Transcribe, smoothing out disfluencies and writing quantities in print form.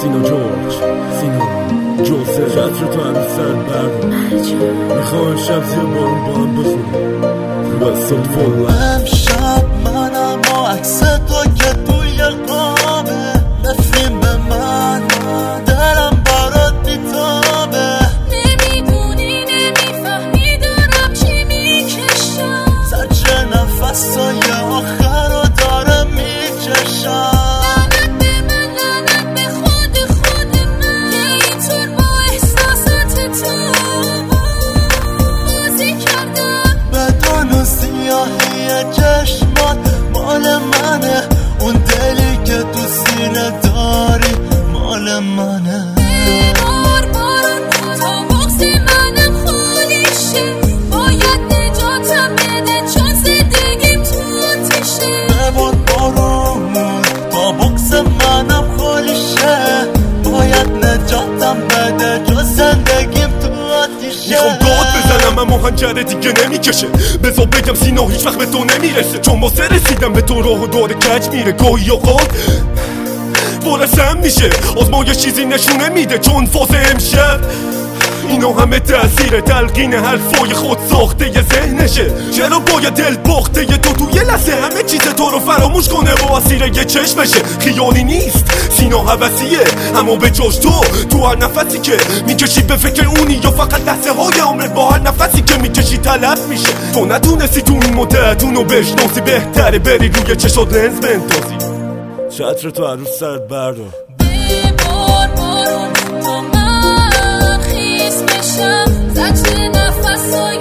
سینا جورج جوزه شطر تو هنوز سر برد میخوام شب زیر بارون با هم بخونیم وسط فول امشب منم و عکس تو که توی قابه نفرین به من دلم برات بیتابه نمیدونی نمیفهمی دارم چی میکشم سرچه نفسای آخر رو دارم میچشم لعنت به من لعنت به خود من که اینطور با احساسات تو بازی کردم بدون سیاهی چشمات مال منه اون دلی که تو سینه داری مال منه ببار بارون تا بغض منم خالی شه باید نجاتم بده چون زندگیم تو آتیشه ببار بارون تا بغض منم خالی شه باید نجاتم بده چون زندگیم تو آتیشه میخوام داد بزنم اما هنجره دیگه نمیکشه بذار بگم سینا هیچ وقت به تو نمیرسه چون واسه رسیدم به تو راه و داره کج میره گاهی اوقات برسم میشه آزمایش چیزی نشونه میده چون فاز امشب اینا همه تأثیر تلقین حرفای خود ساخته ی ذهنشه چرا باید دل باخته ی تو توی لحظه همه چیز تو رو فراموش کنه و اسیر یه چشمشه خیالی نیست سینا حوثیه اما به جاش تو هر نفسی که میکشی به فکر اونی یا فقط لحظه های عمرت با هر نفسی که میکشی تلف میشه تو نتونستی تو این مدت اونو بشناسی بهتره بری روی چشات لنز بندازی چتر تو هر روز سرت بردار ببار بارون تا من خیس بشم زجر نفسای